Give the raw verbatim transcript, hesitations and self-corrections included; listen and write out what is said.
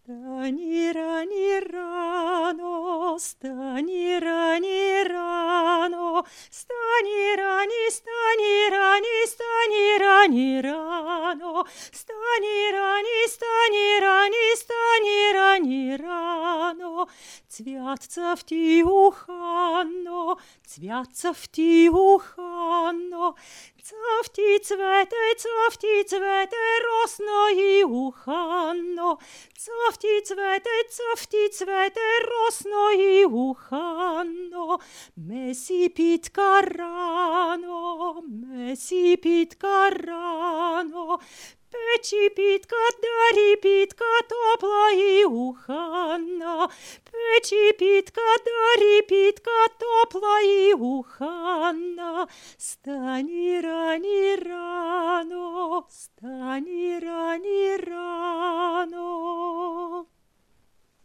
Стани рани рано, стани рани рано, стани рани, стани рани, стани рани рано, стани рани, стани рани, стани рани рано. Цвятца в тиуханно, цвятца в тиуханно, цавти цвете, цавти цвете, росно и уханно, цавти цвете, цавти цвете, росно и уханно. Меси питка рано, меси питка рано, печи питка, дари питка, топла и уханна. Печи питка, дари питка, топла и уханна. Стани рани рано, стани рани рано.